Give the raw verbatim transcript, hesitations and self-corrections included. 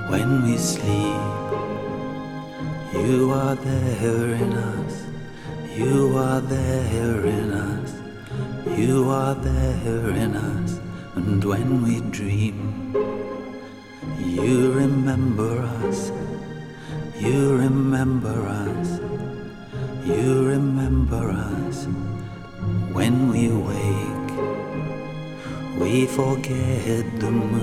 when we sleep. You are there in us, you are there in us, you are there in us. And when we dream, you remember us, you remember us, you remember us. When we wake, we forget the moon.